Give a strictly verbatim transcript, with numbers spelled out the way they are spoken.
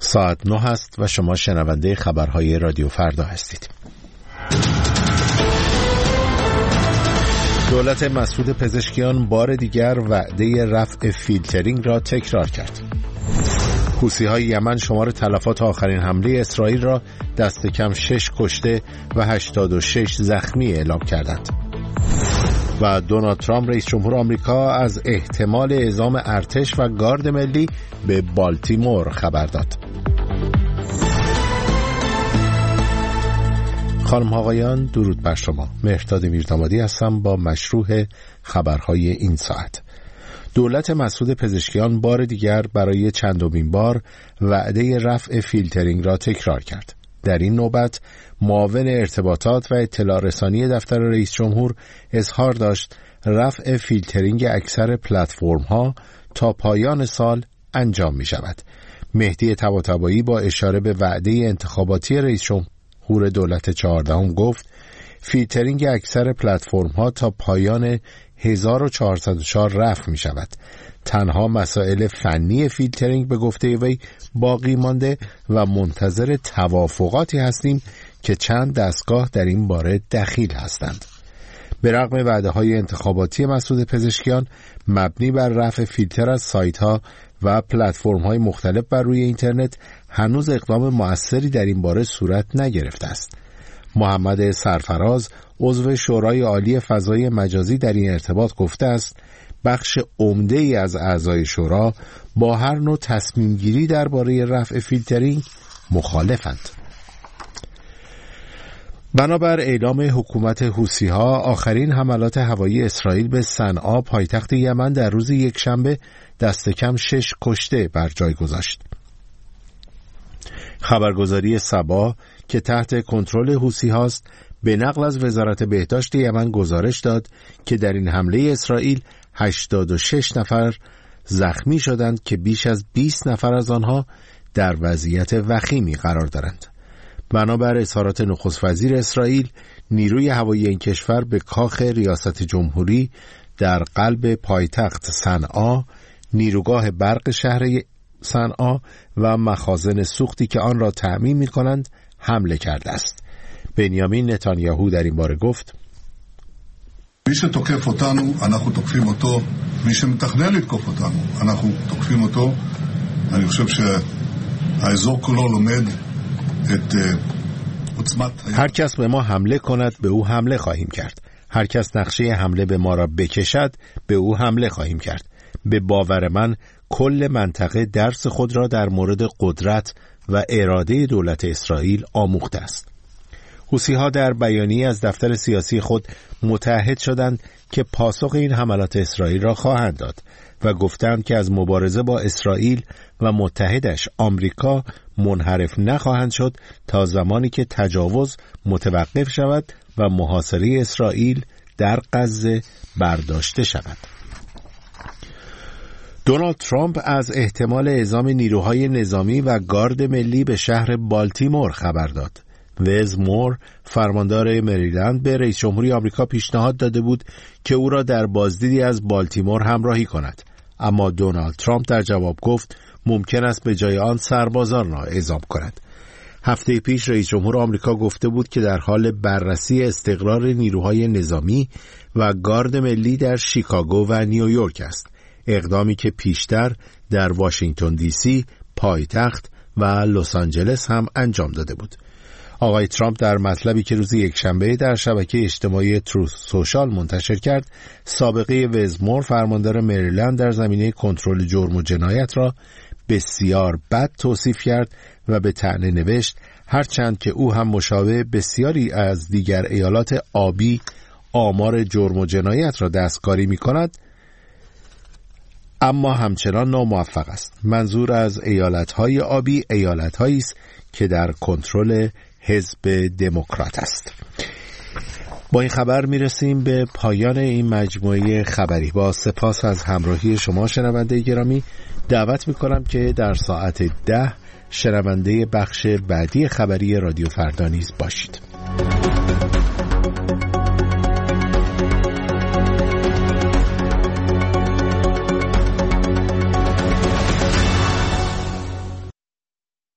ساعت نه است و شما شنونده خبرهای رادیو فردا هستید. دولت مسعود پزشکیان بار دیگر وعده رفع فیلترینگ را تکرار کرد. حوثی‌های یمن شمار تلفات آخرین حمله اسرائیل را دست کم شش کشته و هشتاد و شش زخمی اعلام کردند. و دونالد ترامپ رئیس جمهور آمریکا از احتمال اعزام ارتش و گارد ملی به بالتیمور خبر داد. خانم آقایان، درود بر شما. مهرداد میردامادی هستم با مشروع خبرهای این ساعت. دولت مسعود پزشکیان بار دیگر برای چندمین بار وعده رفع فیلترینگ را تکرار کرد. در این نوبت معاون ارتباطات و اطلاع رسانی دفتر رئیس جمهور اظهار داشت رفع فیلترینگ اکثر پلتفرم ها تا پایان سال انجام می شود. مهدی طباطبایی با اشاره به وعده انتخاباتی رئیس جمهور دولت چهاردهم گفت فیلترینگ اکثر پلتفرم ها تا پایان هزار و چهارصد و چهار رفع می شود. تنها مسائل فنی فیلترینگ به گفته وی باقی مانده و منتظر توافقاتی هستیم که چند دستگاه در این باره دخیل هستند. به رغم وعده های انتخاباتی مسعود پزشکیان مبنی بر رفع فیلتر از سایت ها و پلتفرم های مختلف بر روی اینترنت هنوز اقدام مؤثری در این باره صورت نگرفته است. محمد سرفراز عضو شورای عالی فضای مجازی در این ارتباط گفته است بخش عمده ای از اعضای شورا با هر نوع تصمیم گیری درباره رفع فیلترینگ مخالفند. بنابر اعلام حکومت حوثی‌ها آخرین حملات هوایی اسرائیل به صنعا پایتخت یمن در روز یکشنبه دست کم شش کشته بر جای گذاشت. خبرگزاری سبا که تحت کنترل حوثی‌هاست به نقل از وزارت بهداشت یمن گزارش داد که در این حمله اسرائیل هشتاد و شش نفر زخمی شدند که بیش از بیست نفر از آنها در وضعیت وخیمی قرار دارند. بنابر اظهارات نخست وزیر اسرائیل، نیروی هوایی این کشور به کاخ ریاست جمهوری در قلب پایتخت صنعا، نیروگاه برق شهر صنعا و مخازن سوختی که آن را تأمین می‌کنند حمله کرده است. بنیامین نتانیاهو در این باره گفت מי שתוקף אותנו, אנחנו תוקפים אותו. מי שמתכנן לתקוף אותנו, אנחנו תוקפים אותו. אני חושב שהאזור כולו לומד את עוצמת... هر کس به ما حمله کند به او حمله خواهیم کرد. هر کس نقشه حمله به ما را بکشد به او حمله خواهیم کرد. به باور من کل منطقه درس خود را در مورد قدرت و اراده دولت اسرائیل آموخته است. حوثی‌ها در بیانیه از دفتر سیاسی خود متعهد شدند که پاسخ این حملات اسرائیل را خواهند داد و گفتند که از مبارزه با اسرائیل و متحدش آمریکا منحرف نخواهند شد تا زمانی که تجاوز متوقف شود و محاصره اسرائیل در غزه برداشته شود. دونالد ترامپ از احتمال اعزام نیروهای نظامی و گارد ملی به شهر بالتیمور خبر داد. وز مور فرماندار مریلند به رئیس جمهوری آمریکا پیشنهاد داده بود که او را در بازدیدی از بالتیمور همراهی کند، اما دونالد ترامپ در جواب گفت ممکن است به جای آن سربازان را اعزام کند. هفته پیش رئیس جمهور آمریکا گفته بود که در حال بررسی استقرار نیروهای نظامی و گارد ملی در شیکاگو و نیویورک است، اقدامی که پیشتر در واشنگتن دی سی، پایتخت و لس آنجلس هم انجام داده بود. آقای ترامپ در مطلبی که روز یکشنبه در شبکه اجتماعی تروث سوشال منتشر کرد، سابقه وزمور فرماندار مریلند در زمینه کنترل جرم و جنایت را بسیار بد توصیف کرد و به طعنه نوشت هرچند که او هم مشابه بسیاری از دیگر ایالات آبی آمار جرم و جنایت را دستکاری می کند، اما همچنان ناموفق است. منظور از ایالت‌های آبی ایالت‌هایی است که در کنترل حزب دموکرات است. با این خبر میرسیم به پایان این مجموعه خبری. با سپاس از همراهی شما شنونده گرامی، دعوت میکنم که در ساعت ده شنونده بخش بعدی خبری رادیو فردا نیز باشید.